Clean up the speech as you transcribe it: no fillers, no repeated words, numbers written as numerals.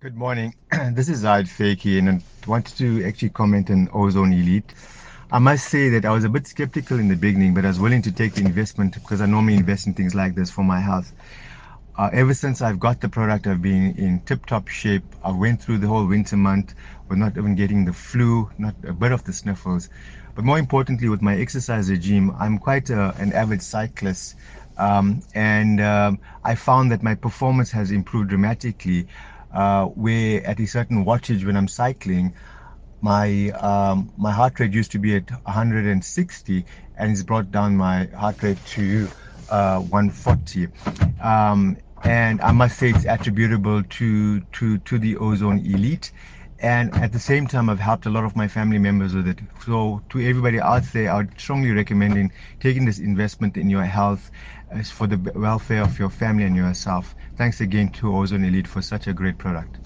Good morning. This is Zaid Faki, and I wanted to actually comment on Ozone Elite. I must say that I was a bit skeptical in the beginning, but I was willing to take the investment because I normally invest in things like this for my health. Ever since I've got the product, I've been in tip-top shape. I went through the whole winter month with not even getting the flu, not a bit of the sniffles. But more importantly, with my exercise regime, I'm quite an avid cyclist. And I found that my performance has improved dramatically. Where at a certain wattage when I'm cycling, my heart rate used to be at 160, and it's brought down my heart rate to 140. And I must say it's attributable to the Ozone Elite. And at the same time, I've helped a lot of my family members with it. So to everybody out there, I would strongly recommend taking this investment in your health as for the welfare of your family and yourself. Thanks again to Ozone Elite for such a great product.